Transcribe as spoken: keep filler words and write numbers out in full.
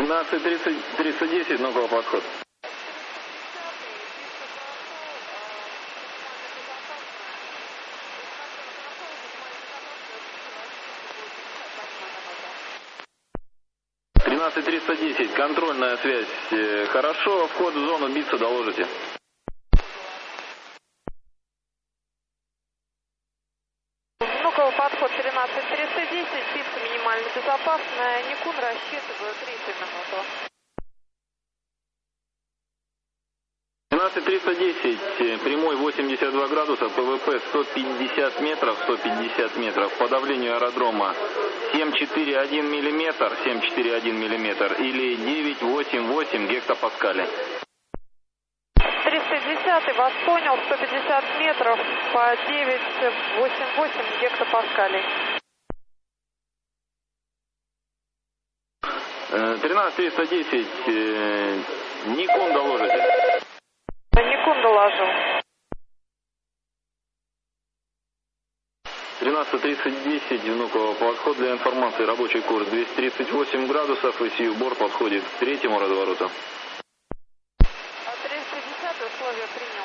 тринадцать тридцать, триста десять, Внуково, подход. тринадцать триста десять, контрольная связь. Хорошо, вход в зону, биться доложите. Внуково, подход тринадцать триста десять, биться минимально безопасная. Никун, рассчитываю третью минуту. тринадцать триста десять, прямой восемьдесят два градуса, ПВП сто пятьдесят метров, сто пятьдесят метров, по давлению аэродрома семь четыре один миллиметр, семь четыре один миллиметр или девять восемь восемь гектопаскалей. триста десять, вас понял, сто пятьдесят метров по девять восемь восемь гектопаскалей. тринадцать триста десять, Никун доложите. Никун доложил. тринадцать триста десять, Внуково, подход для информации, рабочий курс двести тридцать восемь градусов, и сью-бор подходит к третьему развороту. триста десять, условия приняты.